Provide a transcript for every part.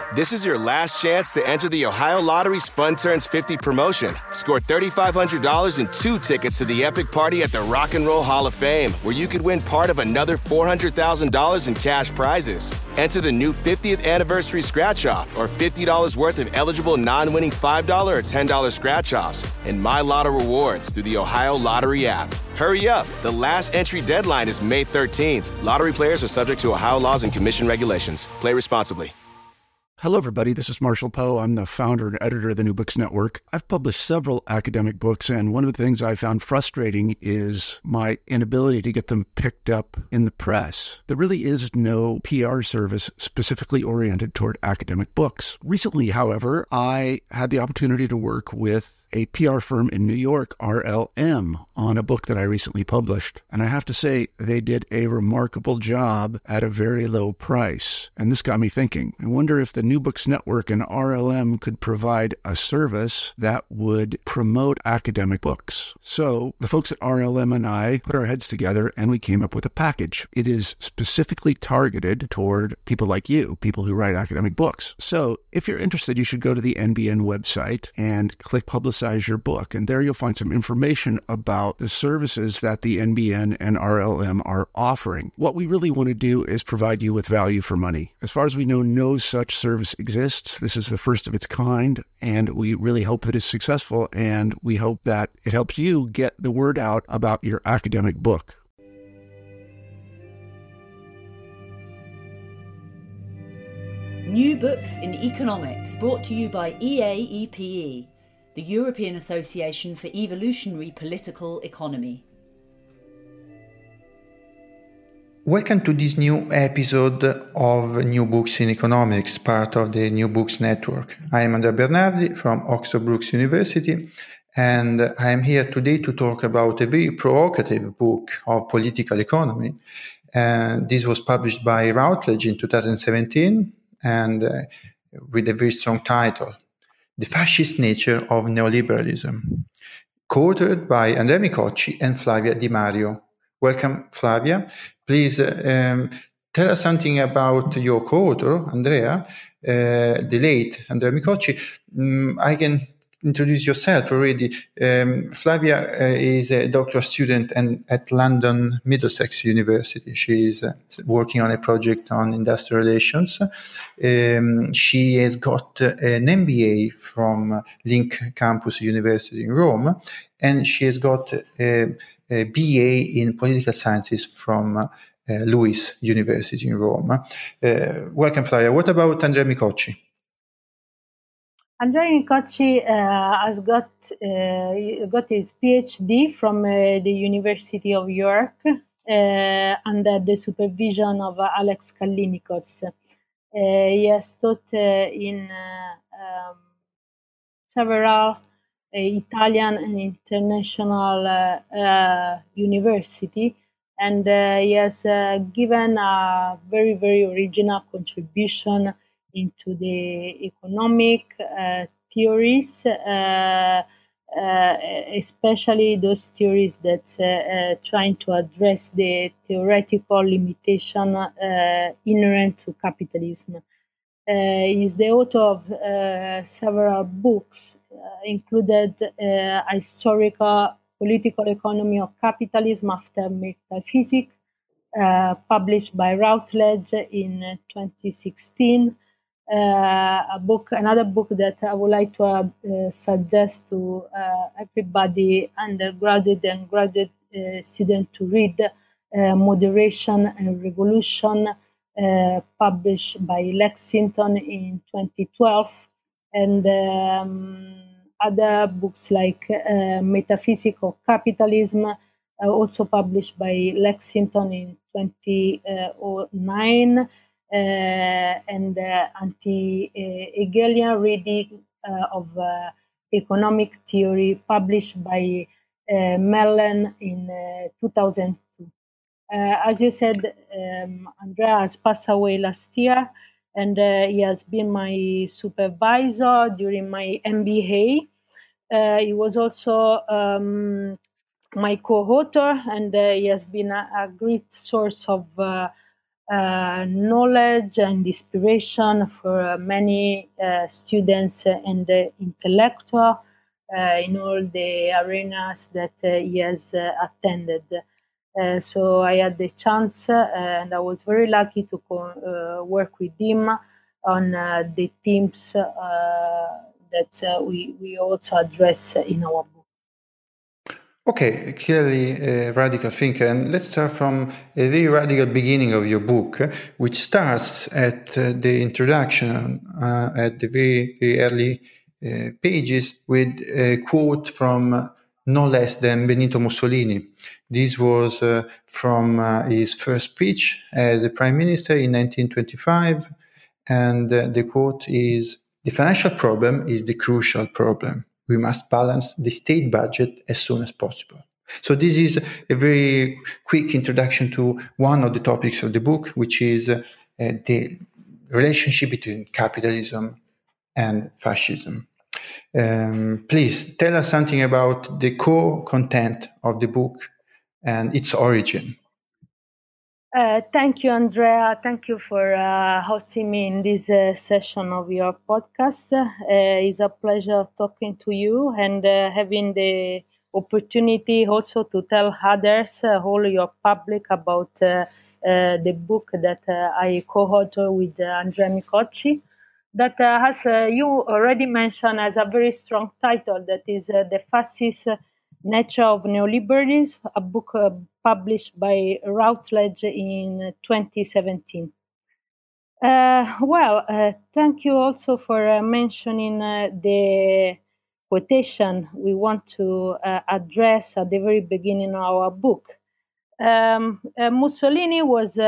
This is your last chance to enter the Ohio Lottery's Fun Turns 50 promotion. Score $3,500 and 2 tickets to the epic party at the Rock and Roll Hall of Fame, where you could win part of another $400,000 in cash prizes. Enter the new 50th anniversary scratch-off or $50 worth of eligible non-winning $5 or $10 scratch-offs and My Lotto rewards through the Ohio Lottery app. Hurry up. The last entry deadline is May 13th. Lottery players are subject to Ohio laws and commission regulations. Play responsibly. Hello, everybody. This is Marshall Poe. I'm the founder and editor of the New Books Network. I've published several academic books, and one of the things I found frustrating is my inability to get them picked up in the press. There really is no PR service specifically oriented toward academic books. Recently, however, I had the opportunity to work with a PR firm in New York, RLM, on a book that I recently published. And I have to say, they did a remarkable job at a very low price. And this got me thinking. I wonder if the New Books Network and RLM could provide a service that would promote academic books. So the folks at RLM and I put our heads together and we came up with a package. It is specifically targeted toward people like you, people who write academic books. So if you're interested, you should go to the NBN website and click Publicize your book. And there you'll find some information about the services that the NBN and RLM are offering. What we really want to do is provide you with value for money. As far as we know, no such service exists. This is the first of its kind, and we really hope it is successful, and we hope that it helps you get the word out about your academic book. New Books in Economics, brought to you by EAEPE, the European Association for Evolutionary Political Economy. Welcome to this new episode of New Books in Economics, part of the New Books Network. I am Andrea Bernardi from Oxford Brookes University, and I am here today to talk about a very provocative book of political economy. And this was published by Routledge in 2017, and with a very strong title, The Fascist Nature of Neoliberalism, co-authored by Andrea Micocci and Flavia Di Mario. Welcome, Flavia. Please tell us something about your co-author, Andrea, the late Andrea Micocci. I can introduce yourself already. Flavia is a doctoral student at London Middlesex University. She is working on a project on industrial relations. She has got an MBA from Link Campus University in Rome, and she has got a BA in political sciences from Lewis University in Rome. Welcome, Flavia. What about Andrea Micocci? Andrea Micocci has got his PhD from the University of York under the supervision of Alex Kallinikos. He has taught in several Italian and international university, and he has given a very, very original contribution into the economic theories, especially those theories that trying to address the theoretical limitation inherent to capitalism. He's the author of several books, included a historical political economy of capitalism after metaphysics, published by Routledge in 2016. Another book that I would like to suggest to everybody, undergraduate and graduate student, to read, Moderation and Revolution, published by Lexington in 2012, and other books like Metaphysics of Capitalism, also published by Lexington in 2009, and Anti-Hegelian Reading of Economic Theory, published by Mellon in 2002. As you said, Andrea has passed away last year, and he has been my supervisor during my MBA. He was also my co-author, and he has been a great source of knowledge and inspiration for many students and intellectuals in all the arenas that he has attended. So I had the chance, and I was very lucky to work with him on the themes that we also address in our book. Okay, clearly a radical thinker. And let's start from a very radical beginning of your book, which starts at the introduction, at the very, very early pages, with a quote from no less than Benito Mussolini. This was from his first speech as a prime minister in 1925. And the quote is, "The financial problem is the crucial problem. We must balance the state budget as soon as possible." So this is a very quick introduction to one of the topics of the book, which is the relationship between capitalism and fascism. Please tell us something about the core content of the book and its origin. Thank you, Andrea. Thank you for hosting me in this session of your podcast. It's a pleasure talking to you and having the opportunity also to tell others, all your public, about the book that I co-author with Andrea Micocci, that as you already mentioned, has a very strong title, that is The Fascist Nature of Neoliberalism, a book published by Routledge in 2017. Thank you also for mentioning the quotation we want to address at the very beginning of our book. Mussolini was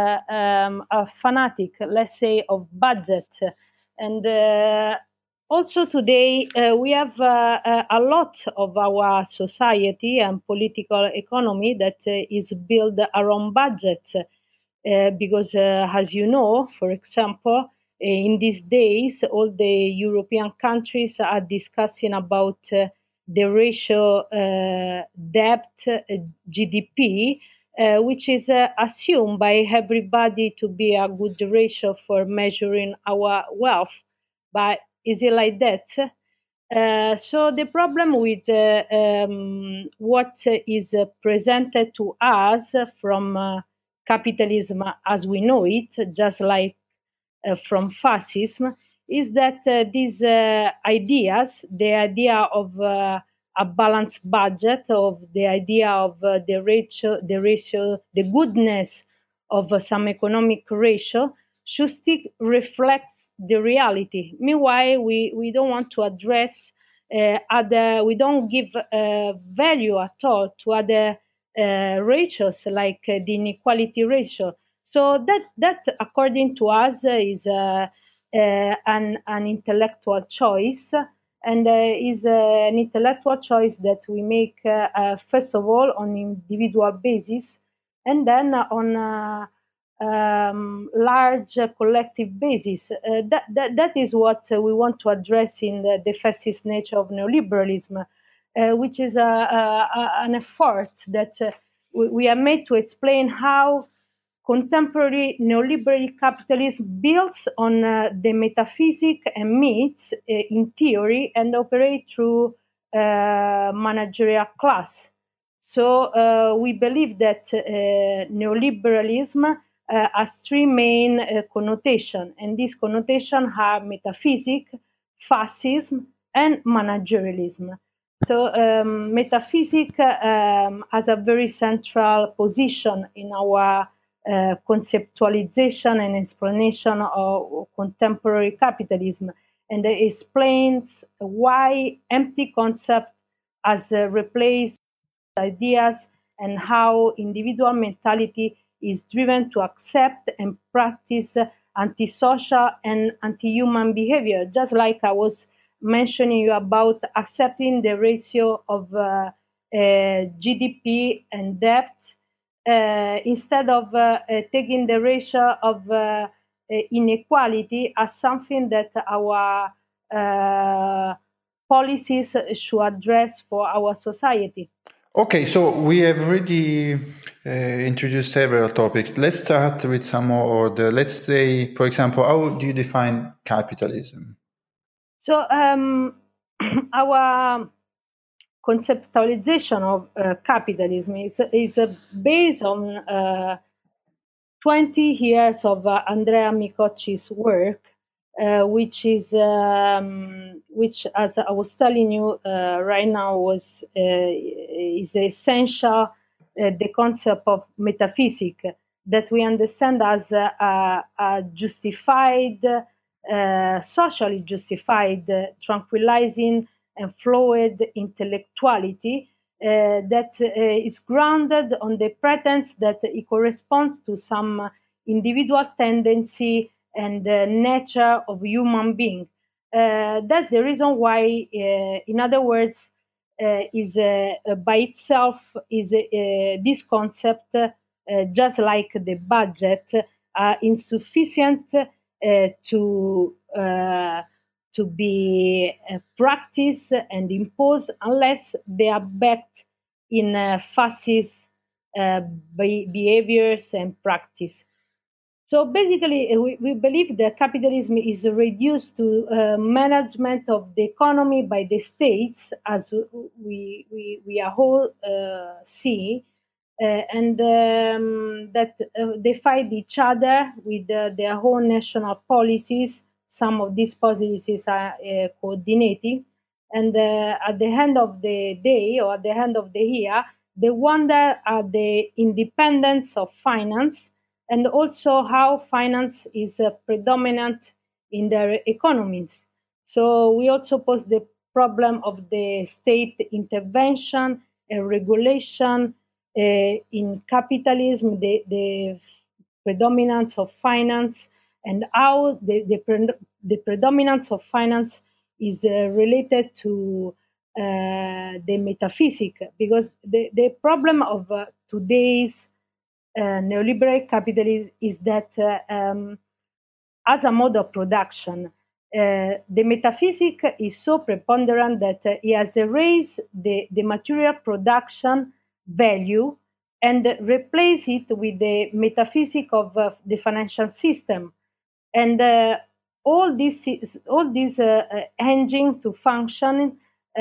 a fanatic, let's say, of budget. And also today, we have a lot of our society and political economy that is built around budget. Because, as you know, for example, in these days, all the European countries are discussing about the ratio debt GDP, which is assumed by everybody to be a good ratio for measuring our wealth. But is it like that? So the problem with what is presented to us from capitalism as we know it, just like from fascism, is that these ideas, the idea of a balanced budget, of the idea of the ratio, the goodness of some economic ratio, should still reflect the reality. Meanwhile, we don't want to address we don't give value at all to other ratios like the inequality ratio. So that according to us is an intellectual choice, and is an intellectual choice that we make first of all on individual basis, and then on large collective basis. That is what we want to address in the fascist nature of neoliberalism, which is an effort that we are made to explain how contemporary neoliberal capitalism builds on the metaphysics and myths in theory and operate through managerial class. So we believe that neoliberalism has three main connotations, and these connotations are metaphysics, fascism, and managerialism. So metaphysics has a very central position in our conceptualization and explanation of contemporary capitalism, and it explains why empty concept has replaced ideas and how individual mentality is driven to accept and practice antisocial and anti-human behavior, just like I was mentioning you about accepting the ratio of GDP and debt instead of taking the ratio of inequality as something that our policies should address for our society. Okay, so we have already introduced several topics. Let's start with some more order. Let's say, for example, how do you define capitalism? So our conceptualization of capitalism is based on 20 years of Andrea Micocci's work, which, as I was telling you right now, is essential. The concept of metaphysics that we understand as a justified, socially justified, tranquilizing and fluid intellectuality that is grounded on the pretense that it corresponds to some individual tendency and nature of human being. That's the reason why, in other words, is by itself is this concept, just like the budget, insufficient to be practiced and imposed unless they are backed in fascist behaviors and practice. So basically, we believe that capitalism is reduced to management of the economy by the states, as we are all see, and that they fight each other with their own national policies. Some of these policies are coordinating, and at the end of the day or at the end of the year, they wonder at the independence of finance and also how finance is predominant in their economies. So we also pose the problem of the state intervention and regulation in capitalism, the predominance of finance, and how the predominance of finance is related to the metaphysic, because the problem of today's neoliberal capitalism is that as a mode of production, the metaphysic is so preponderant that it has erased the material production value and replaced it with the metaphysic of the financial system. And all this engine to function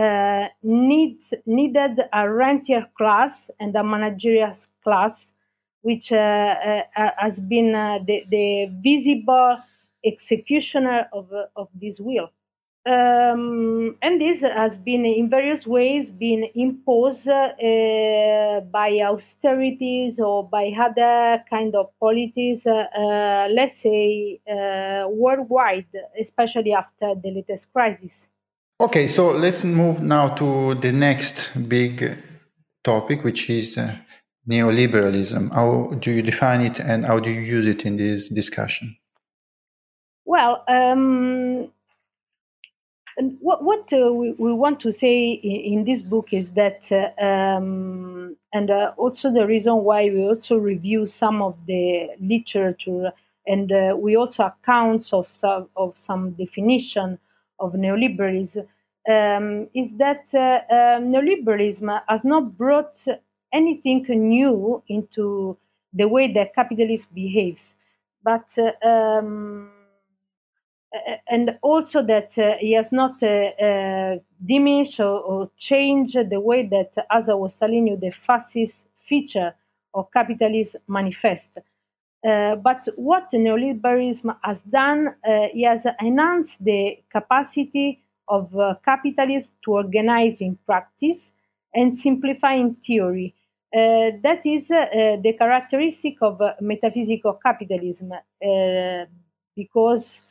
needed a rentier class and a managerial class, which has been the visible executioner of this will. And this has been in various ways been imposed by austerities or by other kind of policies, let's say worldwide, especially after the latest crisis. Okay, so let's move now to the next big topic, which is neoliberalism. How do you define it and how do you use it in this discussion? Well, what we want to say in this book is that, and also the reason why we also review some of the literature, and we also accounts of some definition of neoliberalism, is that neoliberalism has not brought anything new into the way that capitalism behaves, but and also that he has not diminished or changed the way that, as I was telling you, the fascist feature of capitalism manifest. But what neoliberalism has done, he has enhanced the capacity of capitalism to organize in practice and simplify in theory. That is the characteristic of metaphysical capitalism, because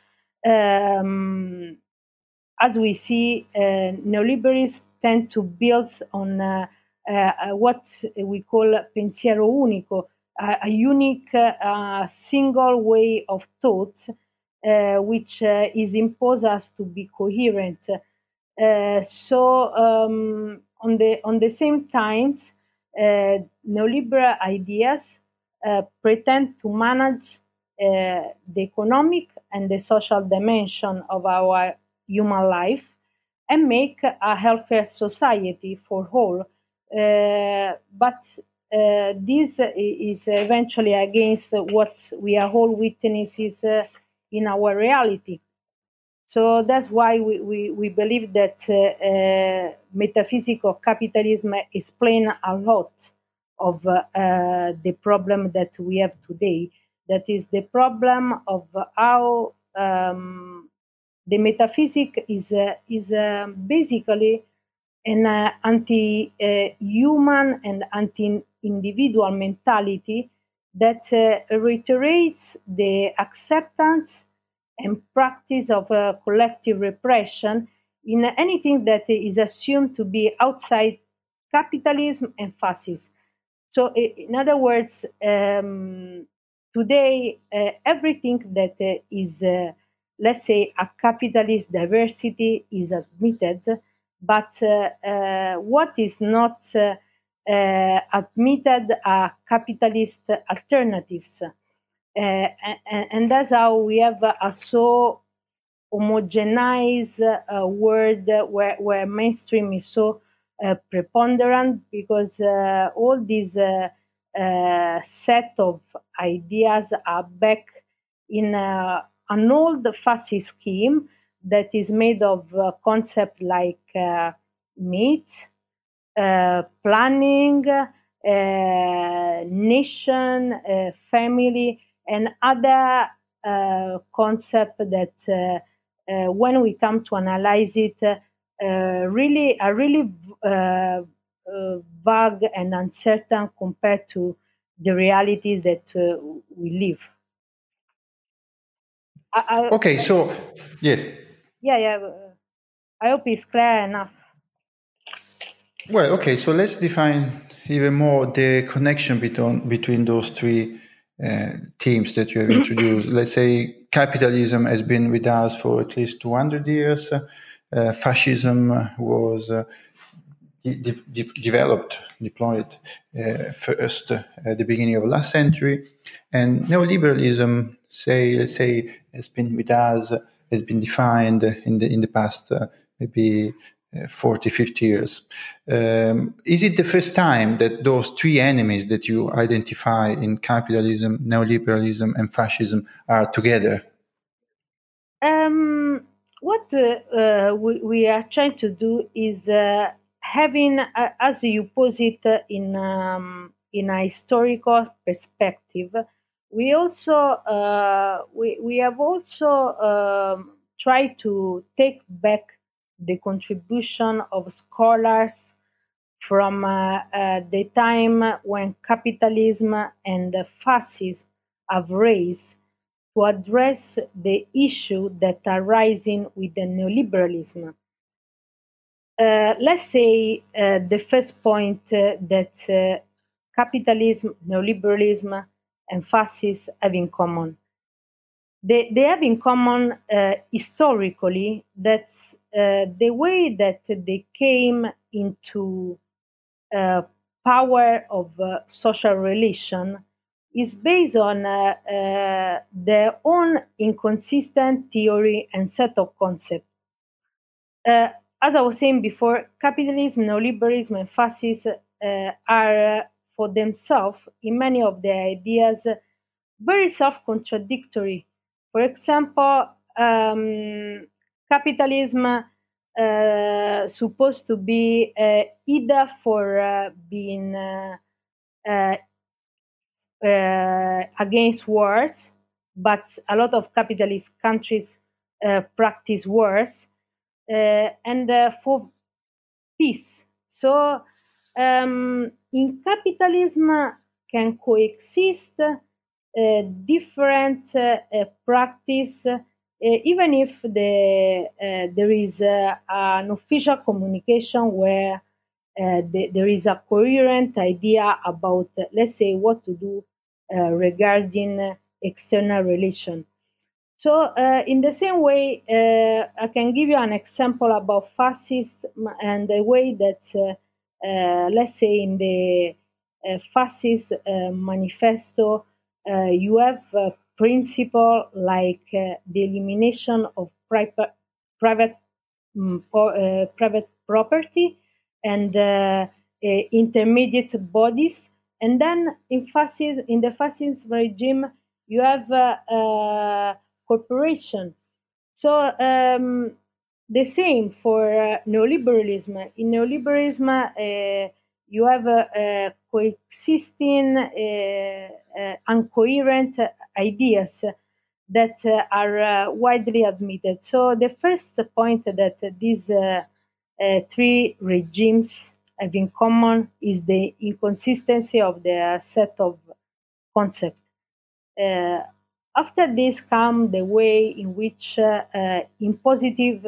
as we see, neoliberalism tend to build on what we call pensiero unico, a unique single way of thought, which is imposed us to be coherent. So on the same times, neoliberal ideas pretend to manage the economic and the social dimension of our human life and make a healthier society for all, but this is eventually against what we are all witnesses in our reality. So that's why we believe that metaphysical capitalism explains a lot of the problem that we have today. That is the problem of how the metaphysic is basically an anti-human and anti-individual mentality that reiterates the acceptance and practice of collective repression in anything that is assumed to be outside capitalism and fascism. So, in other words, today, everything that is, let's say, a capitalist diversity is admitted, but what is not admitted are capitalist alternatives. And that's how we have a so homogenized world where mainstream is so preponderant, because all these set of ideas are back in an old fascist scheme that is made of concepts like meat, planning, nation, family, and other concepts that, when we come to analyze it, really are really vague and uncertain compared to the reality that we live. Okay, so yes. Yeah. I hope it's clear enough. Well, okay, so let's define even more the connection between those three themes that you have introduced. Let's say capitalism has been with us for at least 200 years. Fascism was deployed first at the beginning of last century, and neoliberalism, let's say, has been with us, has been defined in the past maybe 40, 50 years. Is it the first time that those three enemies that you identify in capitalism, neoliberalism, and fascism are together? What we are trying to do is having, as you pose it, in a historical perspective. We also we have also tried to take back the contribution of scholars from the time when capitalism and fascism have raised to address the issue that are rising with the neoliberalism. Let's say the first point that capitalism, neoliberalism, and fascism have in common. They have in common historically that the way that they came into power of social relation is based on their own inconsistent theory and set of concepts. As I was saying before, capitalism, neoliberalism, and fascism are for themselves, in many of their ideas, very self-contradictory. For example, capitalism supposed to be either for being against wars, but a lot of capitalist countries practice wars, and for peace. So in capitalism can coexist different practice, even if there is an official communication where there is a coherent idea about, let's say, what to do regarding external relation. So in the same way, I can give you an example about fascism and the way that, let's say, in the fascist manifesto, you have a principle like the elimination of private property and intermediate bodies. And then in the fascist regime, you have corporation. So the same for neoliberalism. In neoliberalism, you have coexisting incoherent ideas that are widely admitted. So the first point that these three regimes have in common is the inconsistency of their set of concepts. After this come the way in which impositive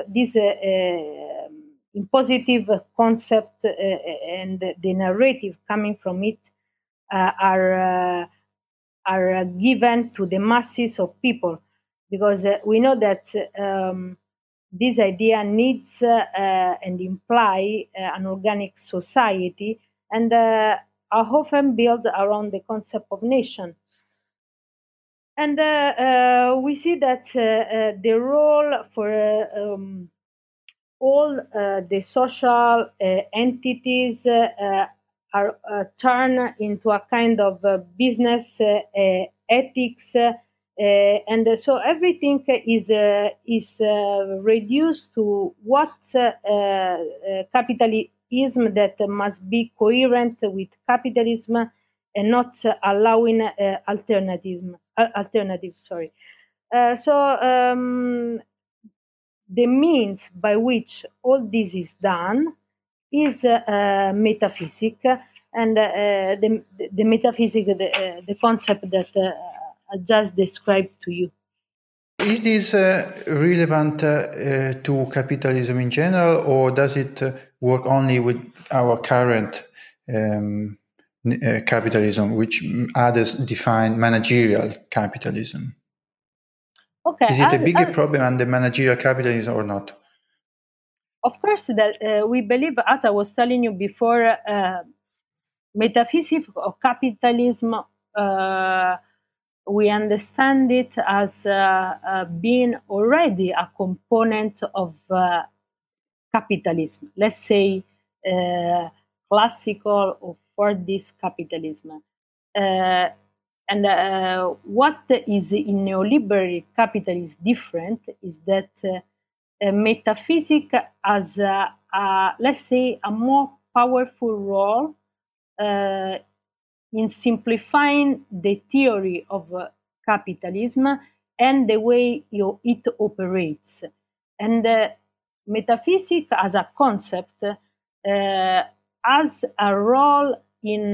concept and the narrative coming from it are given to the masses of people, because we know that this idea needs and imply an organic society, and are often built around the concept of nation. And we see that the role for all the social entities are turned into a kind of business ethics, and so everything is reduced to what capitalism that must be coherent with capitalism and not allowing alternatives. The means by which all this is done is metaphysics, and the metaphysics, the concept that I just described to you. Is this relevant to capitalism in general, or does it work only with our current capitalism, which others define managerial capitalism? Okay. Is it a bigger problem than the managerial capitalism or not? Of course, that we believe, as I was telling you before, metaphysics of capitalism, we understand it as being already a component of capitalism. Let's say classical or Fordist capitalism. And what is in neoliberal capitalism different is that metaphysics has, let's say, a more powerful role in simplifying the theory of capitalism and the way it operates. And metaphysics as a concept has a role in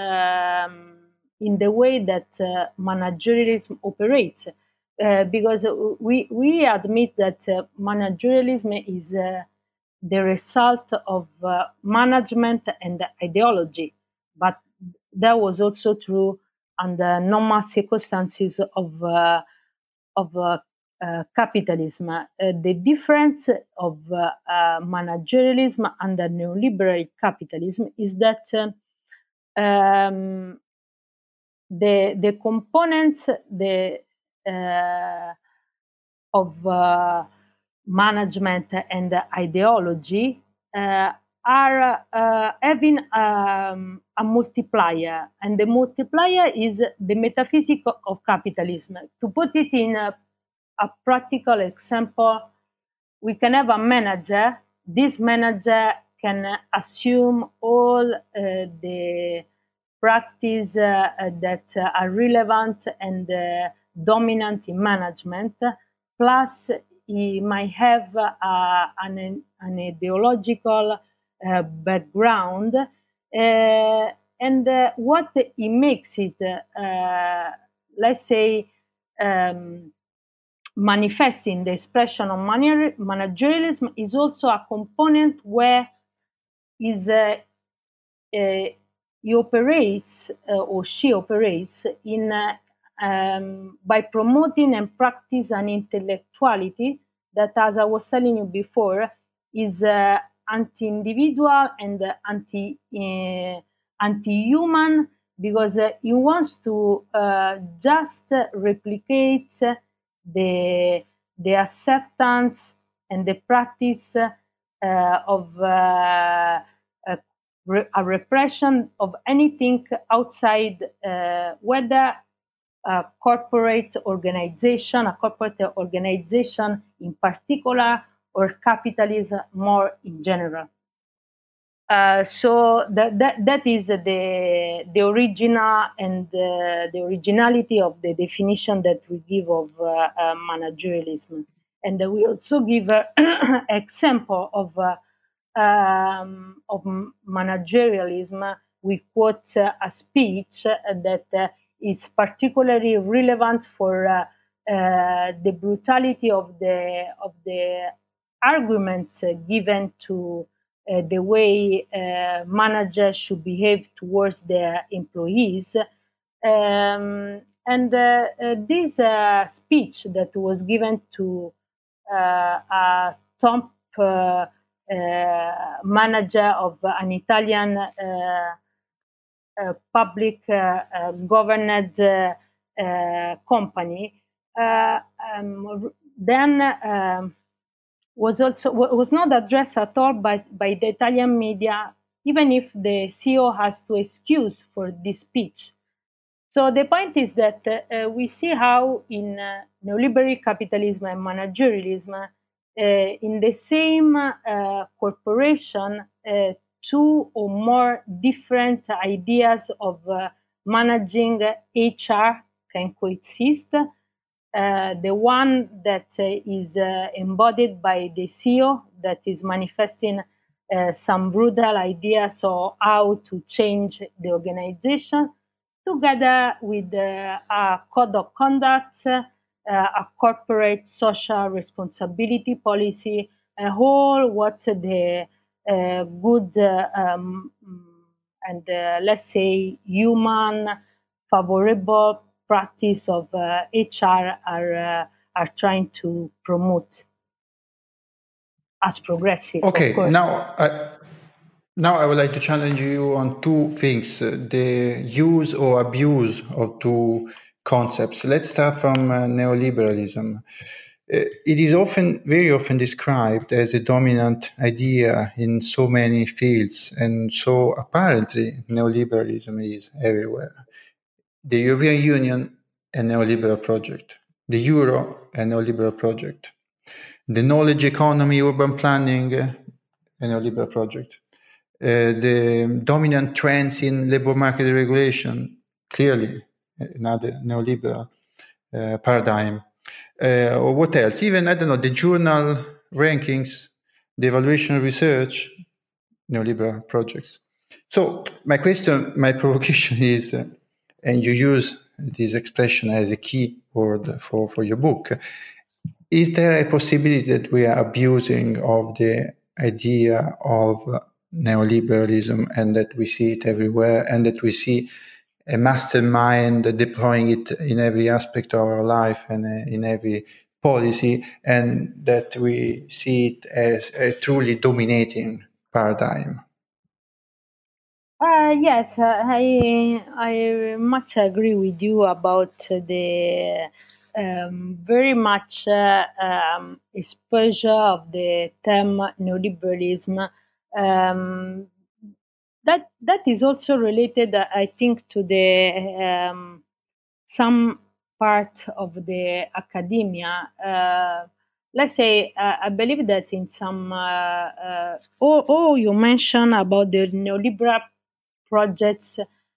the way that managerialism operates, because we admit that managerialism is the result of management and ideology, but that was also true under normal circumstances of capitalism. The difference of managerialism under neoliberal capitalism is that the components of management and ideology are having a multiplier, and the multiplier is the metaphysics of capitalism. To put it in a practical example, we can have a manager. This manager can assume all the practices that are relevant and dominant in management, plus he might have an ideological background, and what it makes it, let's say, manifesting the expression of managerialism is also a component where he operates or she operates in by promoting and practice an intellectuality that, as I was telling you before, is anti-individual and anti-human, because he wants to just replicate the acceptance and the practice of a repression of anything outside, whether a corporate organization in particular, or capitalism more in general. So that is the original and the originality of the definition that we give of managerialism. And we also give an example of managerialism. We quote a speech that is particularly relevant for the brutality of the arguments given to the way managers should behave towards their employees. And this speech that was given to a top manager of an Italian public governed company, then was not addressed at all by the Italian media, even if the CEO has to excuse for this speech. So the point is that we see how in neoliberal capitalism and managerialism, in the same corporation, two or more different ideas of managing HR can coexist. The one that is embodied by the CEO, that is manifesting some brutal ideas of how to change the organization, together with a code of conduct, a corporate social responsibility policy, and all what the good and let's say human favorable practice of HR are trying to promote as progressive. Okay, now I would like to challenge you on two things: the use or abuse of two concepts. Let's start from neoliberalism. It is very often described as a dominant idea in so many fields, and so apparently neoliberalism is everywhere. The European Union, a neoliberal project. The euro, a neoliberal project. The knowledge economy, urban planning, a neoliberal project. The dominant trends in labor market regulation, clearly another neoliberal paradigm. Or what else? Even, I don't know, the journal rankings, the evaluation research, neoliberal projects. So my provocation is, and you use this expression as a key word for your book, is there a possibility that we are abusing of the idea of neoliberalism and that we see it everywhere and that we see a mastermind deploying it in every aspect of our life and in every policy, and that we see it as a truly dominating paradigm? Yes, I much agree with you about the very much exposure of the term neoliberalism. That is also related, I think, to the some part of the academia. Let's say, I believe that in some, you mentioned about the neoliberal projects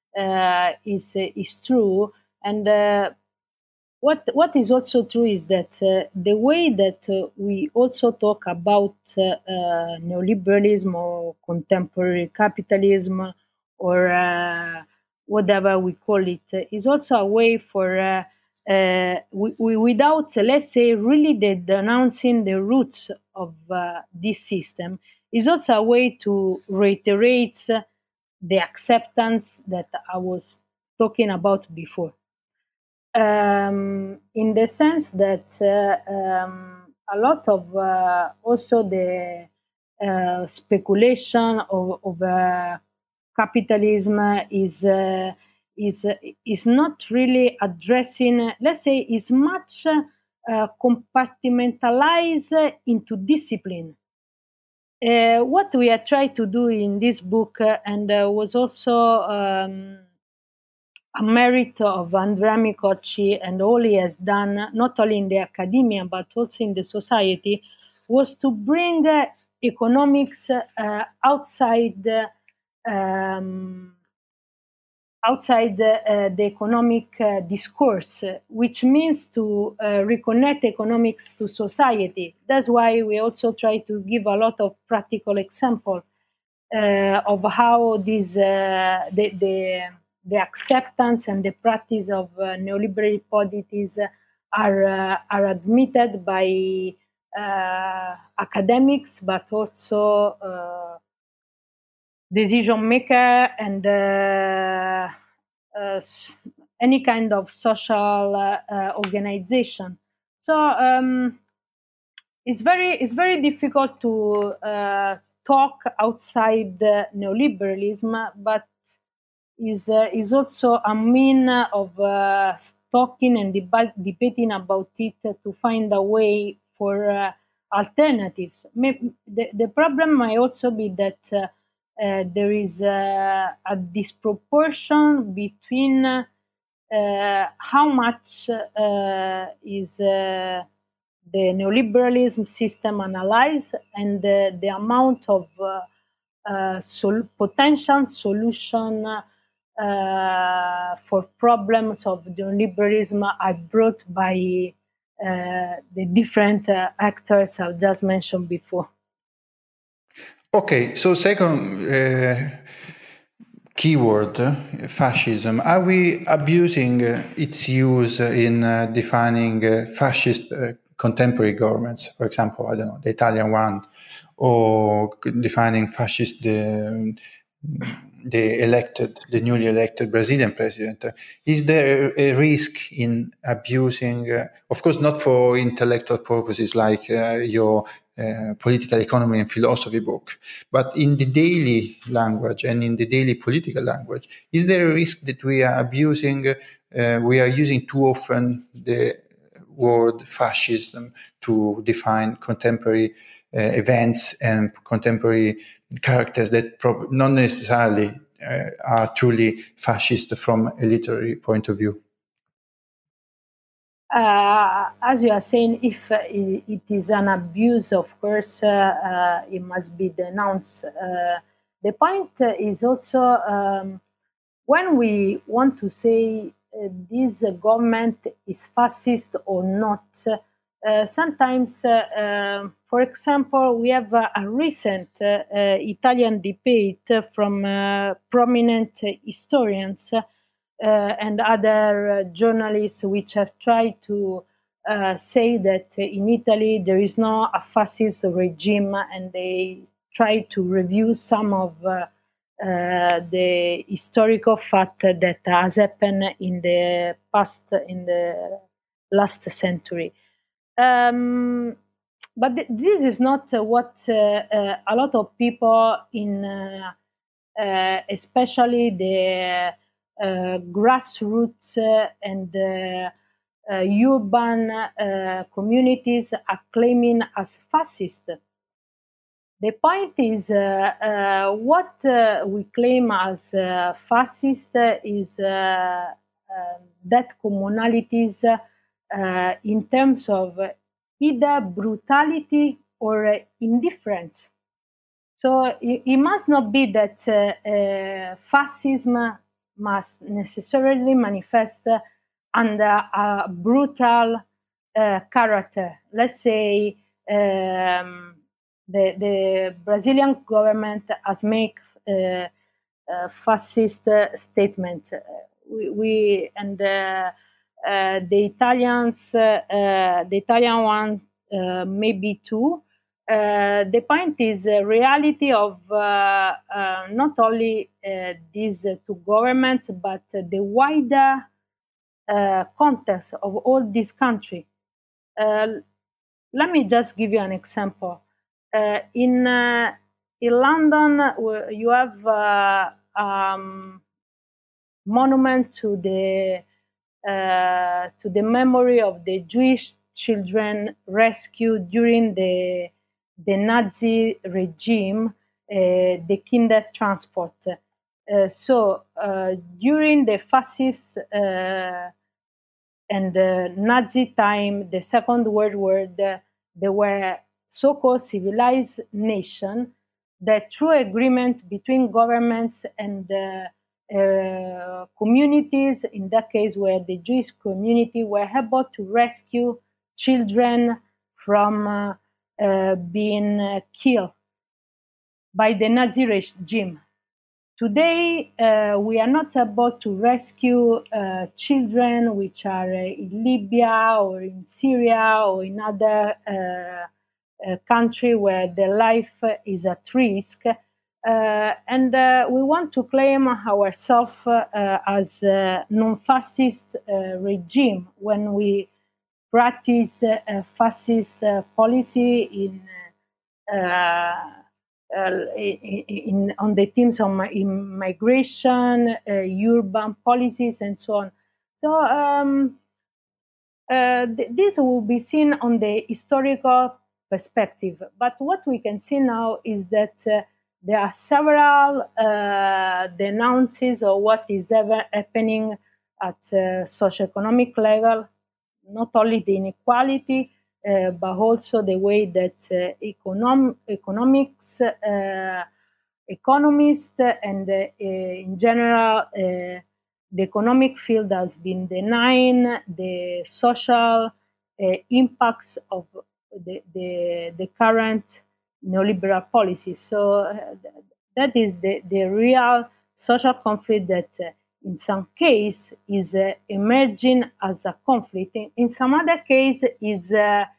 is true, and what is also true is that the way that we also talk about neoliberalism or contemporary capitalism or whatever we call it is also a way for we without, let's say, really denouncing the roots of this system, is also a way to reiterate the acceptance that I was talking about before. In the sense that a lot of also the speculation of capitalism is not really addressing, let's say, is much compartmentalized into discipline. what we are trying to do in this book, and was also a merit of Andrea Micocci and all he has done, not only in the academia but also in the society, was to bring economics outside the economic discourse, which means to reconnect economics to society. That's why we also try to give a lot of practical example of how this the acceptance and the practice of neoliberal policies are admitted by academics, but also decision maker and any kind of social organization. So it's very difficult to talk outside neoliberalism, but is also a mean of talking and debating about it to find a way for alternatives. The problem might also be that there is a disproportion between how much is the neoliberalism system analyzed and the amount of potential solution for problems of neoliberalism are brought by the different actors I just mentioned before. Okay, so second keyword, fascism. Are we abusing its use in defining fascist contemporary governments? For example, I don't know, the Italian one, or defining fascist the newly elected Brazilian president. Is there a risk in abusing, of course, not for intellectual purposes like your political economy and philosophy book, but in the daily language and in the daily political language, is there a risk that we are abusing, we are using too often the word fascism to define contemporary events and contemporary characters that not necessarily are truly fascist from a literary point of view? As you are saying, if it is an abuse, of course, it must be denounced. The point is also when we want to say this government is fascist or not, sometimes, for example, we have a recent Italian debate from prominent historians and other journalists which have tried to say that in Italy there is no a fascist regime, and they try to review some of the historical fact that has happened in the past, in the last century. But this is not what a lot of people in, especially the grassroots and urban communities are claiming as fascist. The point is what we claim as fascist is that commonalities in terms of either brutality or indifference. So it must not be that fascism must necessarily manifest under a brutal character. Let's say the Brazilian government has made fascist statements. The Italian one maybe too. The point is the reality of not only these two governments, but the wider context of all this country. Let me just give you an example. In London, you have monument to the memory of the Jewish children rescued during the the Nazi regime, the Kindertransport. So during the fascist and Nazi time, the Second World War, there were so-called civilized nations that through agreement between governments and communities, in that case where the Jewish community, were able to rescue children from being killed by the Nazi regime. Today, we are not able to rescue children which are in Libya or in Syria or in other country where their life is at risk. And we want to claim ourselves as a non-fascist regime when we practice fascist policy on the themes of immigration, urban policies, and so on. So this will be seen on the historical perspective. But what we can see now is that there are several denounces of what is ever happening at socioeconomic level, not only the inequality, but also the way that economists and in general the economic field has been denying the social impacts of the current neoliberal policies. So that is the real social conflict that in some case is emerging as a conflict. In some other case is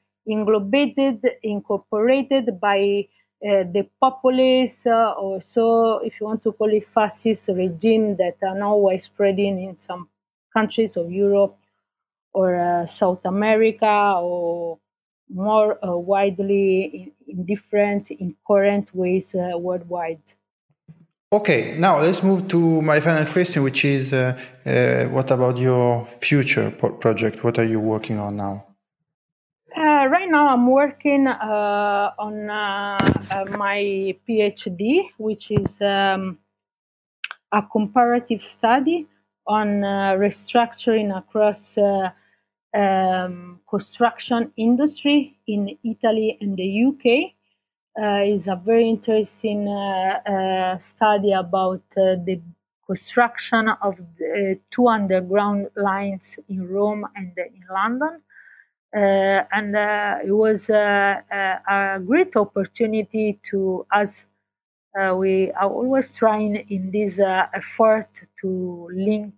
incorporated by the populace, or so, if you want to call it, fascist regime that are now widespreading in some countries of Europe or South America, or more widely in current ways worldwide. Okay, now let's move to my final question, which is what about your future project? What are you working on now? Right now I'm working on my PhD, which is a comparative study on restructuring across construction industry in Italy and the UK. Is a very interesting study about the construction of the 2 underground lines in Rome and in London. And it was a great opportunity to, as we are always trying in this effort to link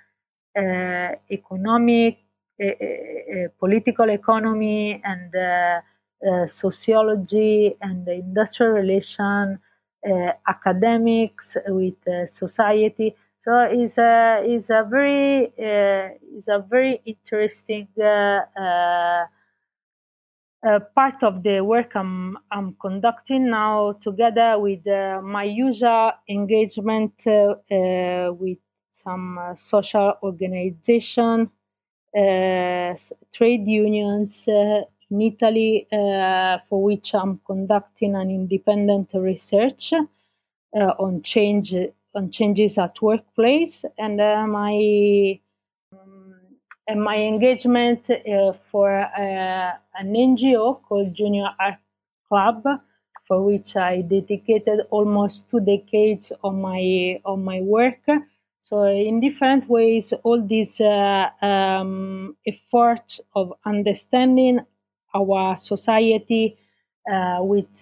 economic, political economy and sociology and industrial relation, academics with society. So it's a very interesting part of the work I'm conducting now, together with my usual engagement with some social organization, trade unions in Italy, for which I'm conducting an independent research on changes at workplace, and my engagement for an NGO called Junior Art Club, for which I dedicated almost 2 decades on my work. So in different ways, all this effort of understanding our society with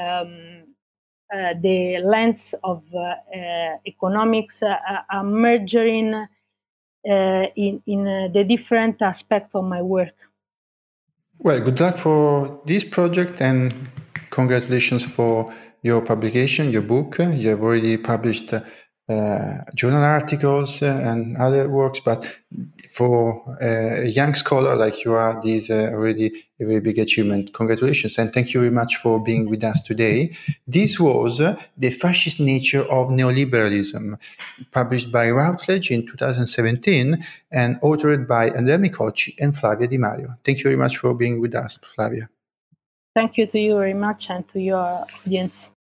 the lens of economics are merging in the different aspects of my work. Well, good luck for this project and congratulations for your publication, your book. You have already published journal articles and other works, but for a young scholar like you are, this is already a very big achievement. Congratulations, and thank you very much for being with us today. This was The Fascist Nature of Neoliberalism, published by Routledge in 2017 and authored by Andrea Micocci and Flavia Di Mario. Thank you very much for being with us, Flavia. Thank you to you very much and to your audience.